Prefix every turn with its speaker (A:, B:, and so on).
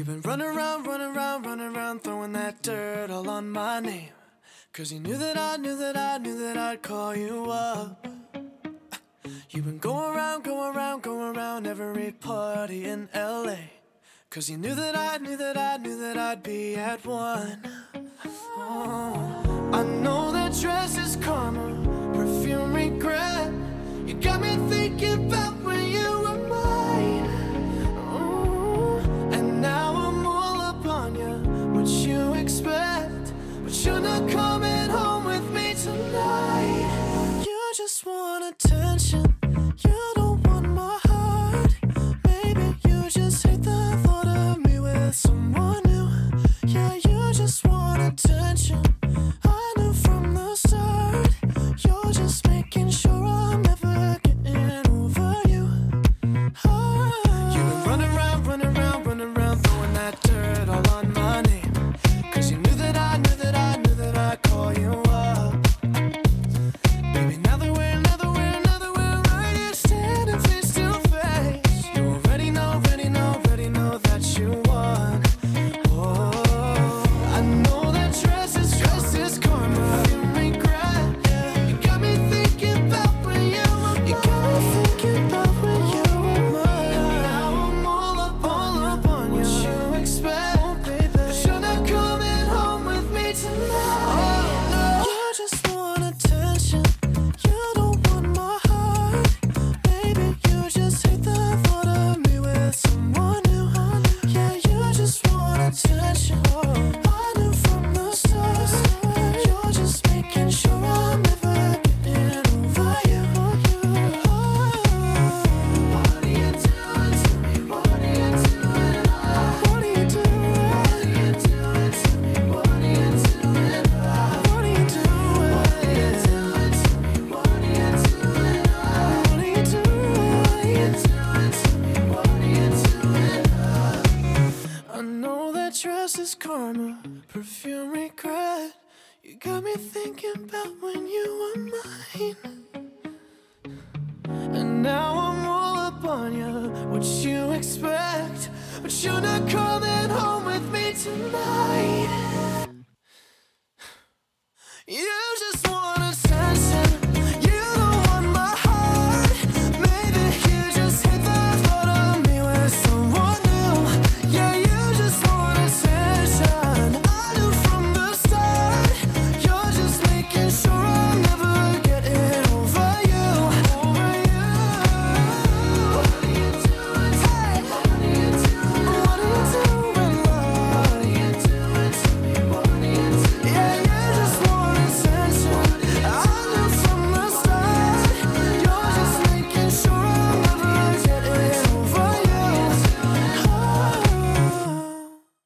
A: You've been running around, running around, running around, throwing that dirt all on my name. Cause you knew that I'd call you up. You've been going around, going around, going around every party in LA. Cause you knew that I'd be at one. Oh, I know that dress is karma, perfume regret. You got me thinking about when you were mine. Oh, and now I'm all up on you, what you expect. But you're not coming home with me tonight. You just want attention, you don't want my heart. Maybe you just hate the thought of me with someone new. Yeah, you just want attention, I knew from the start. You're just making sure I'm never getting over you. You've been running around, running around, running around, throwing that dirt all on my name. Cause you knew that I'd call you up. Baby, now that we're right here standing face to face, you already know that you won. Oh, I know that dress is karma, you regret. Yeah. You got me thinking about when you were mine. You got me thinking about when you were mine. Now I'm all up on you. What you expect? Oh, baby, but you're not coming home with me tonight. Oh, no. You just want attention, you don't want my heart. Baby, you just hate the thought of me with someone new. Yeah, you just want attention, I knew from the start. You're just making sure I'm never getting over you. What are you doing to me? What are you doing? What are you doing? What are you doing to me? What are you doing? What are you doing? What are you doing to me? What are you doing? What are you doing to me? What are you doing? I know that dress is karma, perfume regret. You got me thinking about when you were mine. And now I'm all up on you, what you expect. But you're not coming home with me tonight.